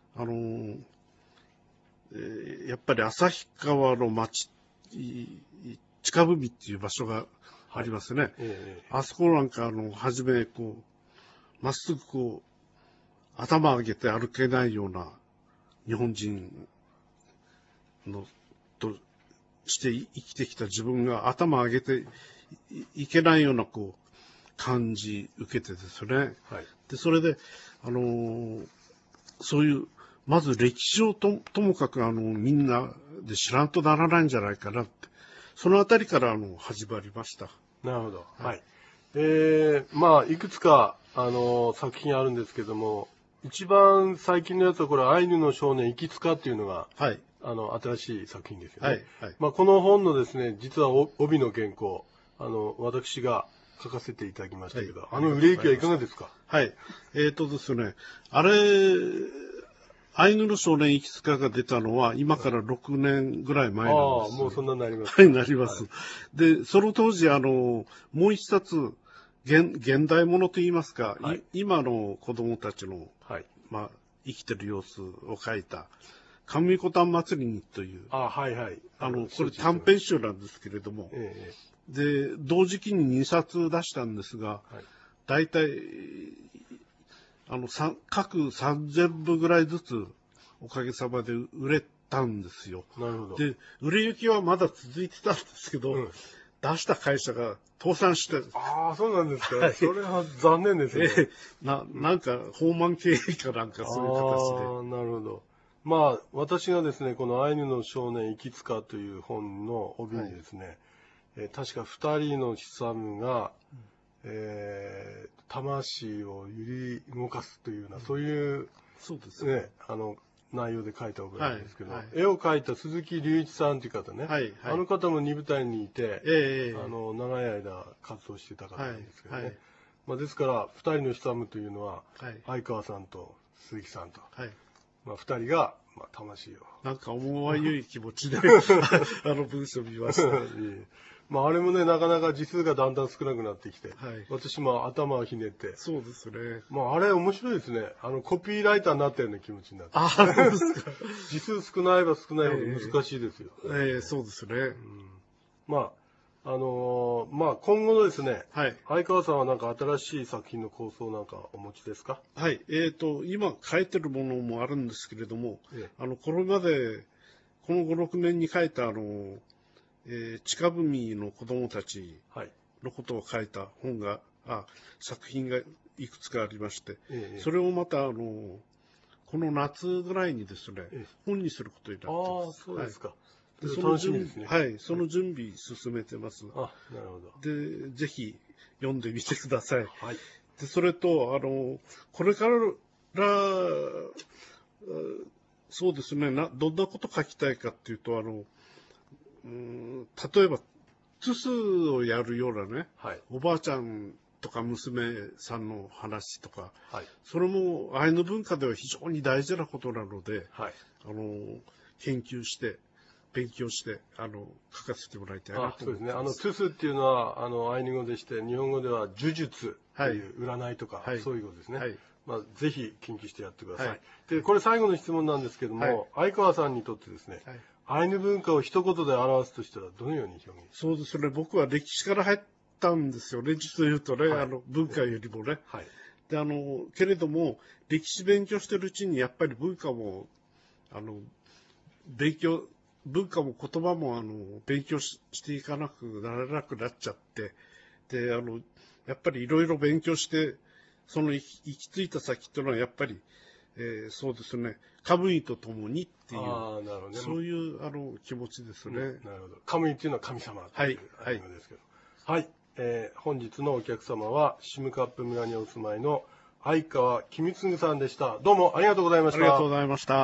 やっぱり旭川の町、近海っていう場所がありますね。あそこなんか、はじめ、まっすぐ頭上げて歩けないような日本人として生きてきた自分が頭上げていけないような感じ受けてですね。で、それで、そういうまず歴史をともかくみんなで知らんとならないんじゃないかなって、そのあたりから始まりました。 なるほど。はい。まあ、いくつか、作品あるんですけども、一番最近のやつはこれ、アイヌの少年、行きつかっていうのが、 はい。 新しい作品ですよね。 はい。はい。 まあ、この本のですね、実は帯の原稿、私が書かせていただきましたけど、 はい、 売れ行きはいかがですか？ はい。ですね、アイヌの少年行きつかが出たのは、今から6年ぐらい前なんです。 ああ、もうそんなになります。 はい、なります。はい、で、その当時、もう一冊、現代ものといいますか、はい、今の子供たちの、はい、まあ、生きてる様子を書いた、カムイコタン祭りにという、 はいはい。 これ短編集なんですけれども、で、同時期に2冊出したんですが、だいたい、各3000部ぐらいずつ、おかげさまで売れたんですよ。 なるほど。 で、売れ行きはまだ続いてたんですけど、出した会社が倒産してる。 ああ、そうなんですか。はい、それは残念ですね。 なんか、放満経営かなんかそういう形で。 ああ、なるほど。まあ、私がですね、このアイヌの少年行きつかという本の帯にですね、確か二人のシサムが、魂を揺り動かすというような、そういう、 そうですね。 内容で書いたわけなんですけど、絵を描いた鈴木隆一さんという方ね、あの方も二部隊にいて、長い間活動してた方なんですけどね。まあ、ですから、二人のシサムというのは、相川さんと鈴木さんと、まあ、二人が、まあ、魂を。 なんか思わゆい気持ちで、文章を見ました。 まあ、あれもね、なかなか字数がだんだん少なくなってきて、私も頭をひねって。 そうですね。 まあ、あれ面白いですね。コピーライターになったような気持ちになって。 そうですか。 字数少ないば少ないほど難しいですよ。 そうですね。 まあ、まあ、今後のですね、相川さんはなんか新しい作品の構想なんかお持ちですか？ はい。今書いてるものもあるんですけれども、これまで、この5、6年に書いた地下文の子供たちのことを書いた本が、作品がいくつかありまして、それをまた、この夏ぐらいにですね、本にすることになっています。 そうですか。 楽しみですね。はい、その準備進めてます。 なるほど。 で、ぜひ読んでみてください。 はい。 で、それと、これからそうですね、どんなこと書きたいかっていうと、例えば、トゥスをやるようなね、おばあちゃんとか娘さんの話とか、それもアイヌ文化では非常に大事なことなので、研究して、勉強して、書かせてもらいたいなと思います。 そうですね。トゥスっていうのは、アイヌ語でして、日本語では呪術という占いとか、そういうことですね。まあ、ぜひ研究してやってください。で、これ最後の質問なんですけども、相川さんにとってですね、アイヌ文化を一言で表すとしたらどのように表現？ そうですね。僕は歴史から入ったんですよね。実を言うとね、文化よりもね。で、けれども、歴史勉強してるうちにやっぱり文化も、文化も言葉も勉強していかなくならなくなっちゃって、で、やっぱりいろいろ勉強して、その行き着いた先っていうのはやっぱり、そうですね、カムイと共にっていう、そういう気持ちですね。 なるほど。カムイっていうのは神様という意味ですけど。はい。本日のお客様は、シムカップ村にお住まいの相川公次さんでした。どうもありがとうございました。 ありがとうございました。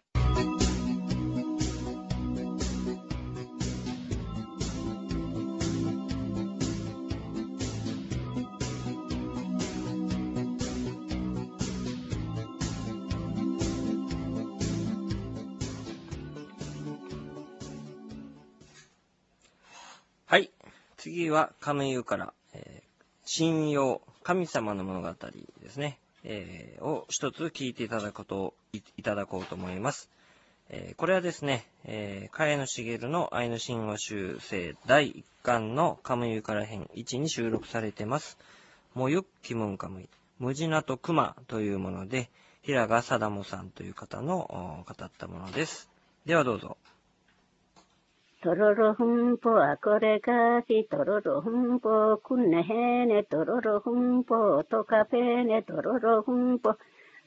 はい。次はカムイから、神謡、神様の物語ですね。を一つ聞いていただこうと思います。これはですね、茅野茂のアイヌ神話集成第1巻のカムイから編1に収録されています。もゆっきむんカムイ、ムジナとクマというもので、平賀貞母さんという方の語ったものです。ではどうぞ。 トロロフンポアコレカシトロロフンポクンネヘネトロロフンポトカペネトロロフンポ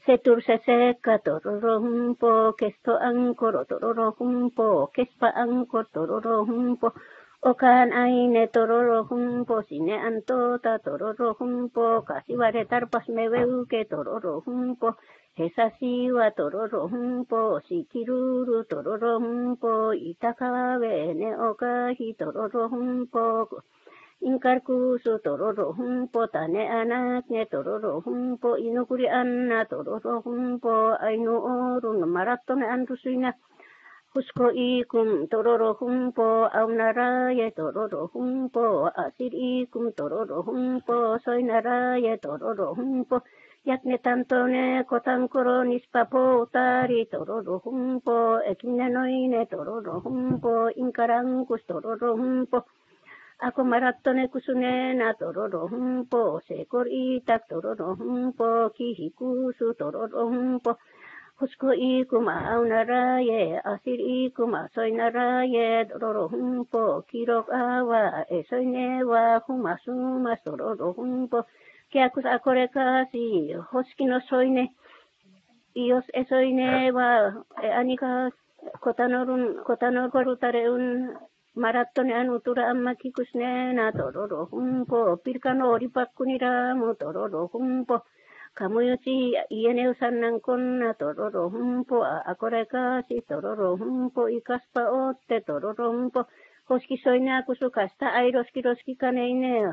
Setur seseka tororo humpo, kesto angkoro tororo humpo, kespa angkor tororo humpo, okan aine tororo humpo, sine antota tororo humpo, kasiware tarpas meweuke tororo humpo, hesasiwa tororo humpo, sikiruru tororo humpo, itakawe ne okahi tororo humpo, Inkarkusu tororo humpo, tane anaknya tororo humpo, inukuri anna tororo humpo, ainu orun maratone andusina, husko ikum tororo humpo, aunaraye tororo humpo, asir ikum tororo humpo, soinaraye tororo humpo, yakne tantone kotankoro nispapo utari tororo humpo, ekine noine tororo humpo, inkarangkus tororo humpo, Ako maratone kusune na tororo humpo, sekor itak tororo humpo, kihikusu tororo humpo, husko iku maaw naraye, asir iku masoy naraye, tororo humpo, kirok awa, esoy newa, humasumas tororo humpo, kiakus akore kasi, hoski no soyne, ios esoy newa, anika kotanor korutareun, Maratone anu tura amma kikusne na tororo humpo, pirkano oripakunira mo tororo humpo, kamuyochi iene usanan kon na tororo humpo, akoreka si tororo humpo, ikaspa otte tororo humpo, hoski soina kusukasta ay roski kaneine,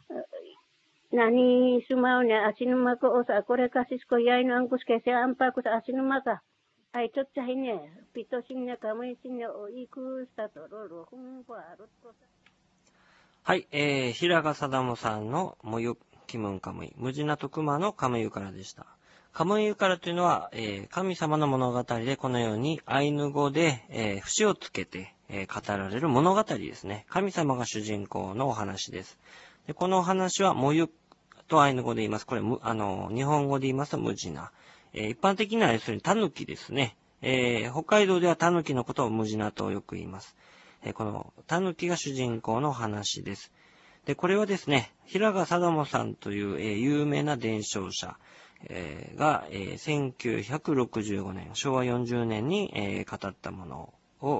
nani sumauna asinumako osa akoreka sisko yaino angkus kese ampa kus asinumaka. Ay, chotchahine, pitoshine, kamuishine, o iku, statororo, humpo、 はい、平賀貞さんのもゆきむんかむい、ムジナと熊のカムユからでした。カムユからというのは、神様の物語でこのようにアイヌ語で、節をつけて、語られる物語ですね。神様が主人公のお話です。でこのお話はもゆとアイヌ語で言います。これ、日本語で言いますとムジナ。一般的には要するにタヌキですね。北海道ではタヌキのことをムジナとよく言います。このタヌキが主人公の話です。で、これはですね、平賀貞さんという、有名な伝承者、が、1965年、昭和40年に、語ったもの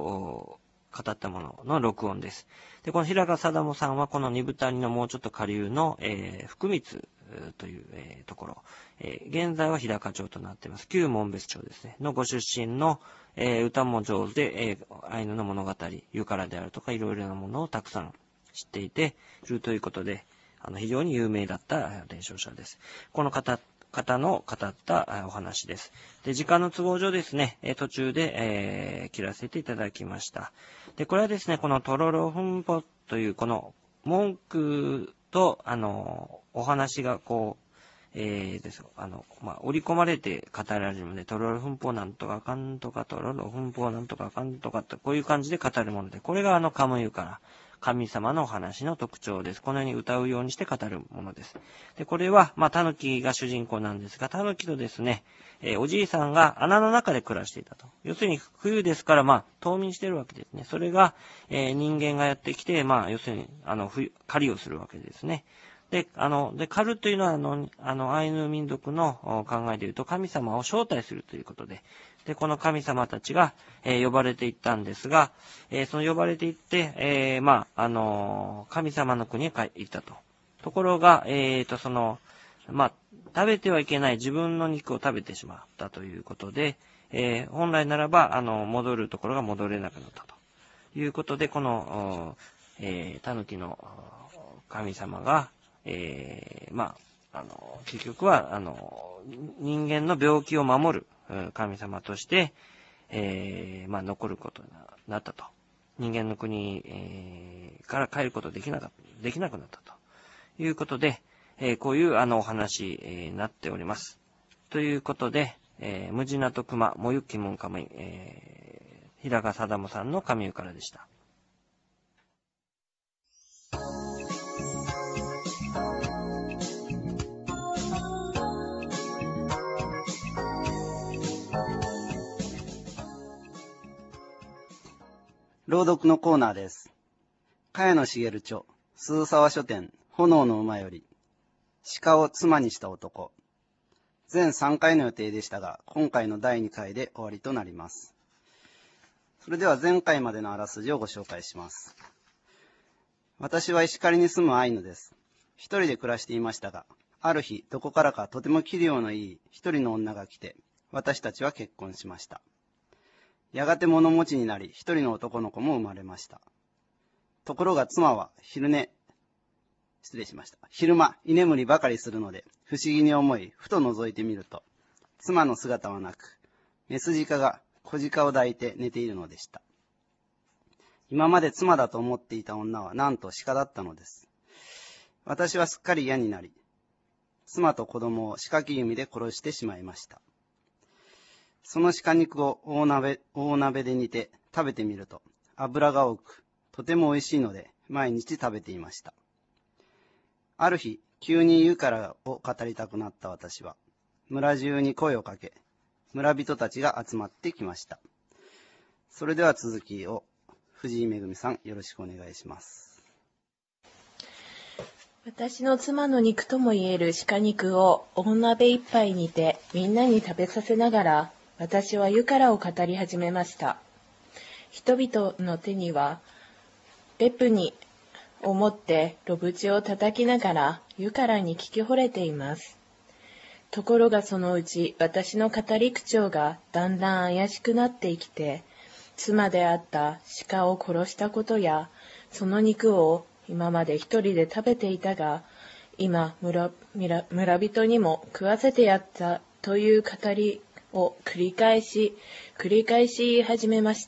の録音です。で、この平賀貞さんはこの二部谷のもうちょっと下流の、福光という、ところ、現在は日高町となっています。旧門別町ですね。のご出身の、歌も上手で、アイヌの物語、湯からであるとかいろいろなものをたくさん知っているということで、非常に有名だった伝承者です。この方の語ったお話です。で、時間の都合上ですね、途中で、切らせていただきました。で、これはですね、このトロロフンポというこの文句と、お話がこう、織り込まれて語られるので、トロロフンポなんとかかんとか、トロロフンポなんとかかんとかと、こういう感じで語るもので、これがカムユから神様のお話の特徴です。このように歌うようにして語るものです。で、これは、タヌキが主人公なんですが、タヌキとですね、おじいさんが穴の中で暮らしていたと。要するに冬ですから、冬眠してるわけですね。それが、人間がやってきて、要するに、狩りをするわけですね。で、狩るというのは、アイヌ民族の考えで言うと、神様を招待するということで、で、この神様たちが、呼ばれていったんですが、その呼ばれていって、神様の国へ行ったと。ところが、食べてはいけない自分の肉を食べてしまったということで、本来ならば、戻るところが戻れなくなったということで、この、タヌキの神様が、結局は、人間の病気を守る神様として、残ることになったと。人間の国、から帰ることできなくなったということで、こういうお話になっております。ということで、ムジナとクマ、モユキムンカムイ、平賀貞さんの神湯からでした。 朗読のコーナーです。茅野茂著、鈴沢書店、炎の馬より、鹿を妻にした男。 全3回の予定でしたが、今回の第2回で終わりとなります。それでは前回までのあらすじをご紹介します。私は石狩に住むアイヌです。一人で暮らしていましたが、ある日どこからかとても器量のいい一人の女が来て、私たちは結婚しました。やがて物持ちになり、一人の男の子も生まれました。ところが妻は昼間居眠りばかりするので、不思議に思い、ふと覗いてみると、妻の姿はなく、メス鹿が小鹿を抱いて寝ているのでした。今まで妻だと思っていた女はなんと鹿だったのです。私はすっかり嫌になり、妻と子供を鹿切弓で殺してしまいました。その鹿肉を大鍋で煮て食べてみると、油が多く、とても美味しいので毎日食べていました。ある日、急に湯からを語りたくなった私は、村中に声をかけ、村人たちが集まってきました。それでは続きを藤井めぐみさん、よろしくお願いします。 私の妻の肉ともいえる鹿肉を大鍋一杯にてみんなに食べさせながら、私は湯からを語り始めました。人々の手にはレプニを持って炉縁を叩きながら湯からに聞き惚れています。ところがそのうち私の語り口調がだんだん怪しくなってきて、妻であった鹿を殺したことや、その肉を今まで一人で食べていたが、今村人にも食わせてやったという語りを繰り返し言い始めました。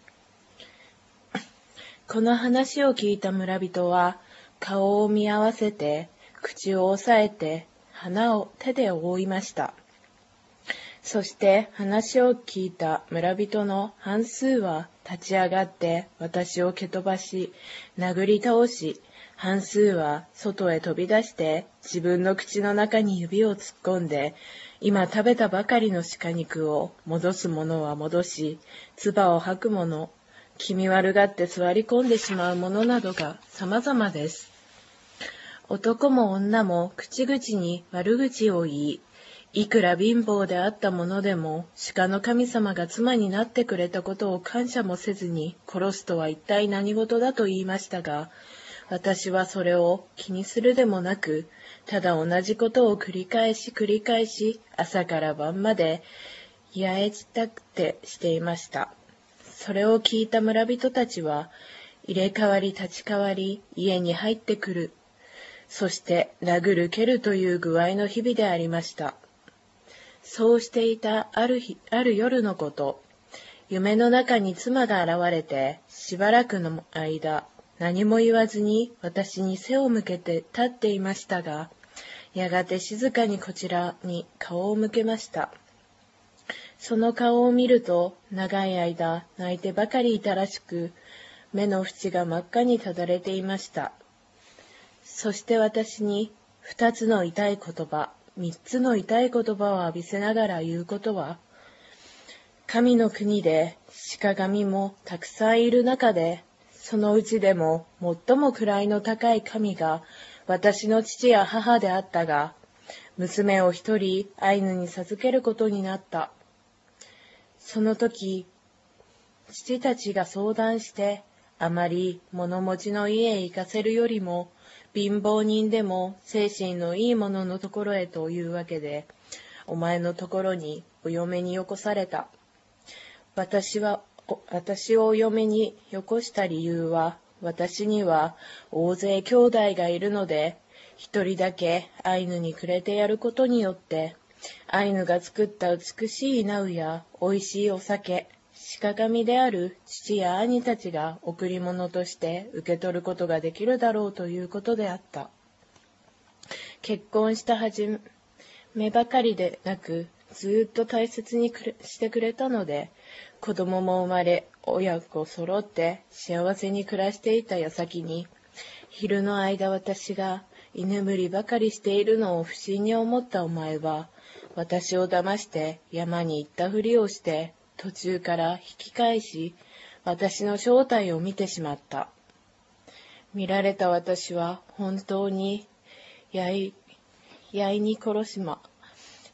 この話を聞いた村人は顔を見合わせて口を押さえて鼻を手で覆いました。そして話を聞いた村人の半数は立ち上がって私を蹴飛ばし、殴り倒し、半数は外へ飛び出して自分の口の中に指を突っ込んで、今食べたばかりの鹿肉を戻す者は戻し、唾を吐く者、気味悪がって座り込んでしまう者などが様々です。男も女も口々に悪口を言い、いくら貧乏であった者でも鹿の神様が妻になってくれたことを感謝もせずに殺すとは一体何事だと言いましたが、私はそれを気にするでもなく、ただ同じことを繰り返し朝から晩までやえたくてしていました。それを聞いた村人たちは入れ替わり立ち替わり家に入ってくる。そして殴る蹴るという具合の日々でありました。そうしていたある夜のこと、夢の中に妻が現れて、しばらくの間、何も言わずに私に背を向けて立っていましたが、やがて静かにこちらに顔を向けました。その顔を見ると、長い間泣いてばかりいたらしく、目の縁が真っ赤にただれていました。そして私に2つの痛い言葉、3つの痛い言葉を浴びせながら言うことは、神の国で鹿神もたくさんいる中で、そのうちでも最も位の高い神が私の父や母であったが、娘を一人アイヌに授けることになった。その時、父たちが相談して、あまり物持ちの家へ行かせるよりも、貧乏人でも精神のいい者のところへというわけで、お前のところにお嫁によこされた。私をお嫁によこした理由は、私には大勢兄弟がいるので、一人だけアイヌにくれてやることによって、アイヌが作った美しい稲ウやおいしいお酒、鹿神である父や兄たちが贈り物として受け取ることができるだろうということであった。結婚した初めばかりでなく、ずっと大切にしてくれたので、子供も生まれ、親子揃って幸せに暮らしていた矢先に、昼の間私が居眠りばかりしているのを不審に思ったお前は、私を騙して山に行ったふりをして、途中から引き返し、私の正体を見てしまった。見られた私は本当にやいに殺しま、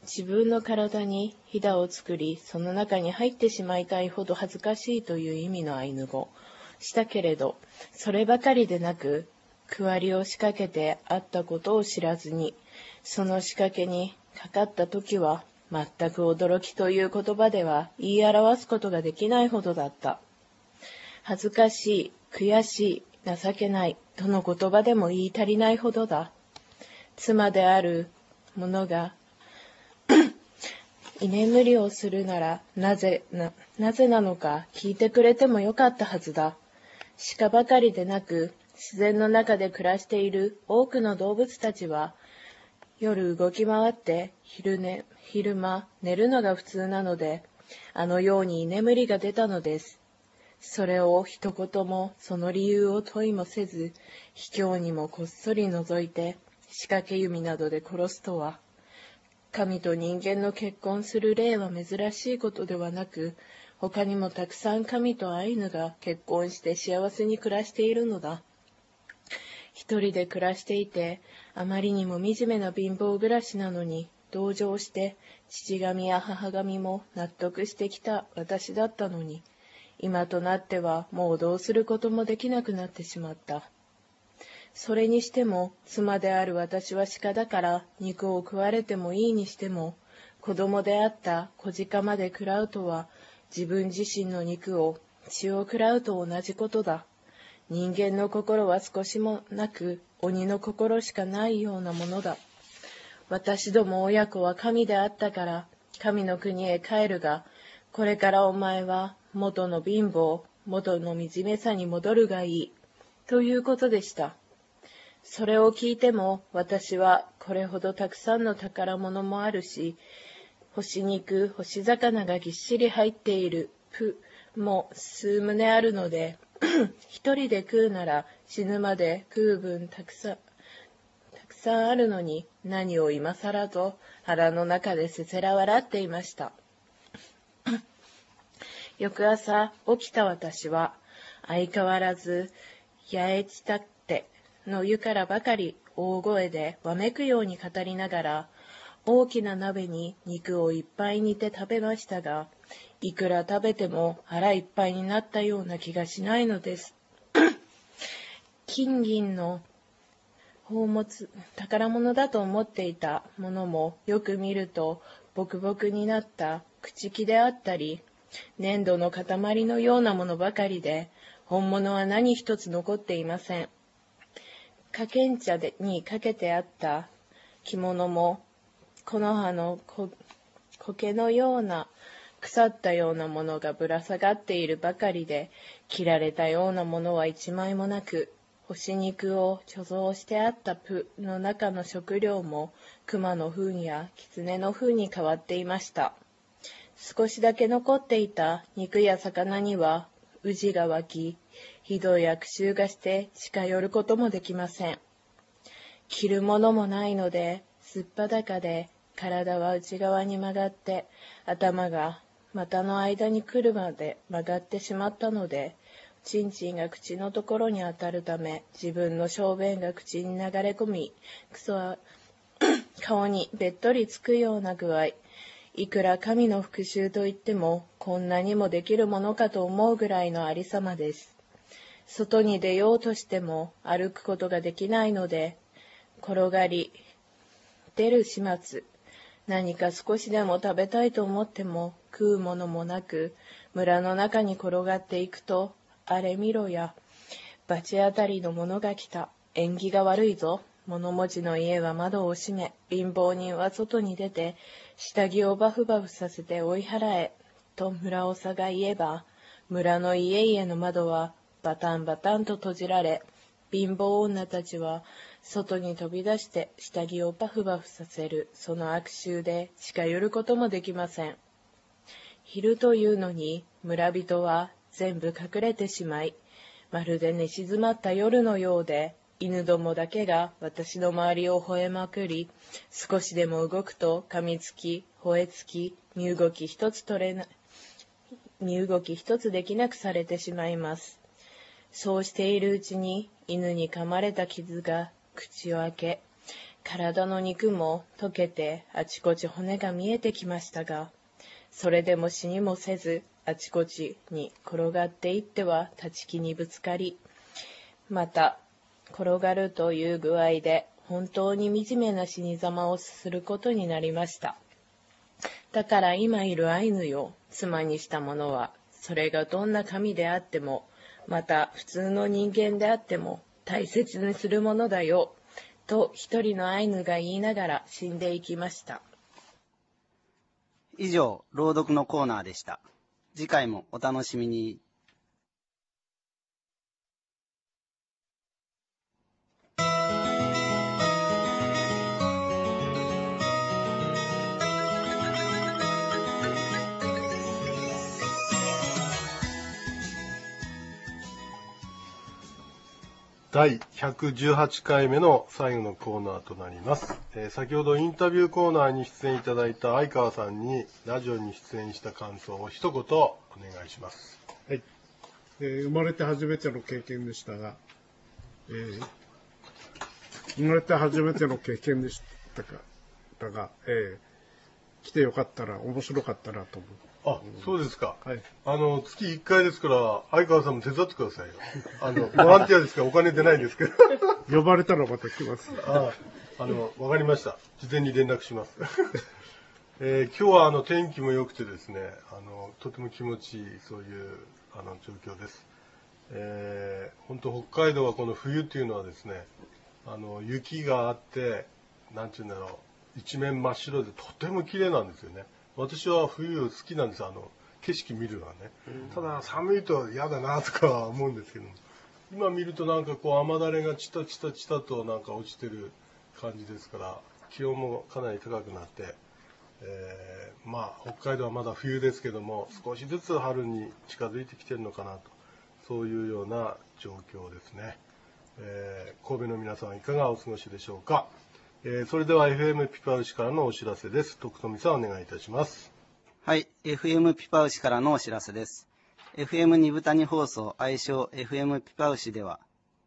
自分の体にひだを作り、その中に入ってしまいたいほど恥ずかしいという意味のアイヌ語したけれど、そればかりでなく、区割りを仕掛けてあったことを知らずに、その仕掛けにかかった時は、全く驚きという言葉では言い表すことができないほどだった。恥ずかしい、悔しい、情けないとの言葉でも言い足りないほどだ。妻である者が居眠りをするならなぜなのか聞いてくれてもよかったはずだ。鹿ばかりでなく、自然の中で暮らしている多くの動物たちは、夜動き回って昼間寝るのが普通なので、あのように居眠りが出たのです。それを一言もその理由を問いもせず、卑怯にもこっそり覗いて仕掛け弓などで殺すとは、神と人間の結婚する例は珍しいことではなく、他にもたくさん神とアイヌが結婚して幸せに暮らしているのだ。一人で暮らしていて、あまりにも惨めな貧乏暮らしなのに、同情して父神や母神も納得してきた私だったのに、今となってはもうどうすることもできなくなってしまった。それにしても、妻である私は鹿だから肉を食われてもいいにしても、子供であった小鹿まで食らうとは、自分自身の肉を血を食らうと同じことだ。人間の心は少しもなく、鬼の心しかないようなものだ。私ども親子は神であったから、神の国へ帰るが、これからお前は元の貧乏、元の惨めさに戻るがいい、ということでした。それを聞いても、私はこれほどたくさんの宝物もあるし、干し肉、干し魚がぎっしり入っているプも数棟あるので、一人で食うなら死ぬまで食う分たくさんあるのに、何を今更と腹の中でせせら笑っていました。翌朝起きた私は、相変わらずやえちたっての湯からばかり大声でわめくように語りながら、大きな鍋に肉をいっぱい煮て食べましたが、いくら食べても腹いっぱいになったような気がしないのです。金銀の宝物、宝物だと思っていたものもよく見るとボクボクになった朽木であったり、粘土の塊のようなものばかりで、本物は何一つ残っていません。花見茶にかけてあった着物も、木の葉の苔のような腐ったようなものがぶら下がっているばかりで、切られたようなものは一枚もなく、干し肉を貯蔵してあったプの中の食料も熊の糞や狐の糞に変わっていました。少しだけ残っていた肉や魚には宇治が湧き、ひどい悪臭がして近寄ることもできません。着るものもないので、すっぱだかで体は内側に曲がって、頭が股の間に来るまで曲がってしまったので、ちんちんが口のところに当たるため、自分の小便が口に流れ込み、顔にべっとりつくような具合。いくら神の復讐といっても、こんなにもできるものかと思うぐらいのありさまです。外に出ようとしても歩くことができないので、転がり出る始末。何か少しでも食べたいと思っても食うものもなく、村の中に転がっていくと、あれ見ろや、罰当たりの者が来た。縁起が悪いぞ。物持ちの家は窓を閉め、貧乏人は外に出て、下着をバフバフさせて追い払え、と村長が言えば、村の家々の窓はバタンバタンと閉じられ、貧乏女たちは外に飛び出して下着をバフバフさせる、その悪臭で近寄ることもできません。昼というのに村人は全部隠れてしまい、まるで寝静まった夜のようで、犬どもだけが私の周りを吠えまくり、少しでも動くと噛みつき、吠えつき、身動き一つできなくされてしまいます。そうしているうちに、犬に噛まれた傷が口を開け、 体の肉も溶けてあちこち骨が見えてきましたが、それでも死にもせず、あちこちに転がっていっては立ち木にぶつかり、また転がるという具合で本当に惨めな死に様をすることになりました。だから今いるアイヌを妻にした者は、それがどんな神であっても、また普通の人間であっても大切にするものだよ、と一人のアイヌが言いながら死んでいきました。 以上、朗読のコーナーでした。次回もお楽しみに。 第118回目の最後のコーナーとなります。先ほどインタビューコーナーに出演いただいた相川さんにラジオに出演した感想を一言お願いします。 はい。生まれて初めての経験でしたが、生まれて初めての経験でしたが、来てよかったら、面白かったなと思う。 あ、そうですか。 はい。 月1回ですから、相川さんも手伝ってくださいよ。ボランティアですからお金出ないんですけど。 呼ばれたらまた来ます。 わかりました。事前に連絡します。今日は天気も良くてですね、とても気持ちいい、そういう状況です。本当北海道はこの冬っていうのはですね、雪があって、なんていうんだろう、一面真っ白でとても綺麗なんですよね。私は冬好きなんです、景色見るのはね。ただ寒いと嫌だなとかは思うんですけども、今見るとなんかこう雨だれがチタチタチタとなんか落ちてる感じですから、気温もかなり高くなって、北海道はまだ冬ですけども、少しずつ春に近づいてきてるのかなと、そういうような状況ですね。神戸の皆さんいかがお過ごしでしょうか。それでは FM ピパウシからのお知らせです。徳富さんお願いいたします。 はい、FM ピパウシからのお知らせです。FM 二部谷放送愛称 FM ピパウシでは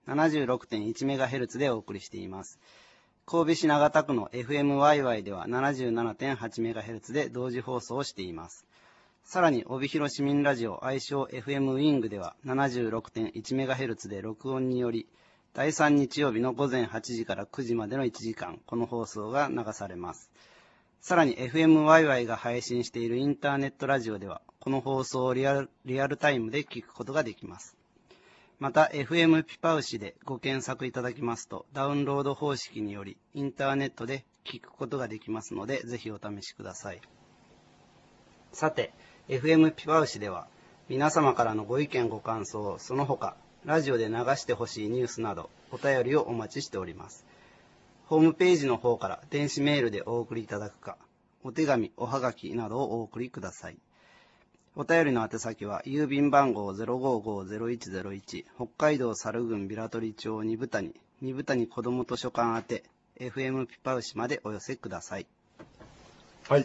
76.1MHz でお送りしています。神戸市長田区の FMYY では 77.8MHz で同時放送をしています。さらに帯広市民ラジオ愛称 FM ウィングでは 76.1MHz で録音により第3日曜日の午前8時から9時までの1時間、この放送が流されます。さらに FMYY が配信しているインターネットラジオでは、この放送をリアルタイムで聞くことができます。また、FM ピパウシでご検索いただきますと、ダウンロード方式により、インターネットで聞くことができますので、ぜひお試しください。さて、FM ピパウシでは、皆様からのご意見ご感想、その他、ラジオで流してほしいニュースなどお便りをお待ちしております。ホームページの方から電子メールでお送りいただくか、お手紙、おはがきなどをお送りください。お便りの宛先は郵便番号 055-0101 北海道猿郡平取町二部谷子ども図書館宛て FM ピパウシまでお寄せください。 はい。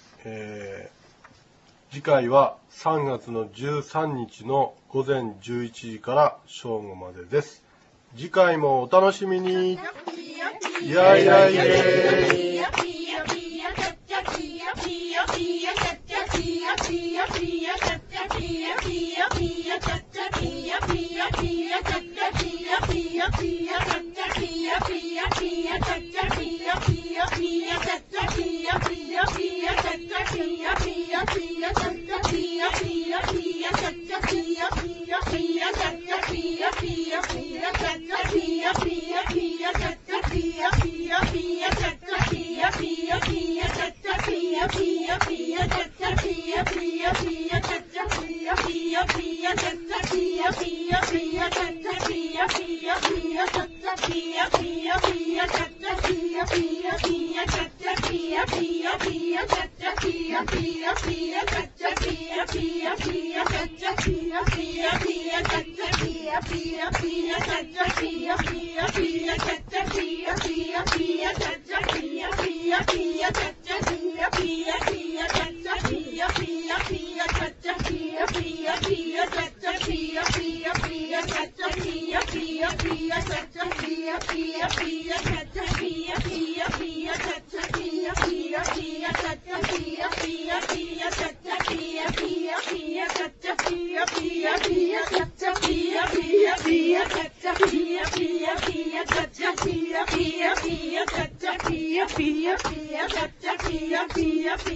次回は3月の13日の午前11時から正午までです。次回もお楽しみに。いやいやいやいや。 ピヤピヤ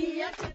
いやつ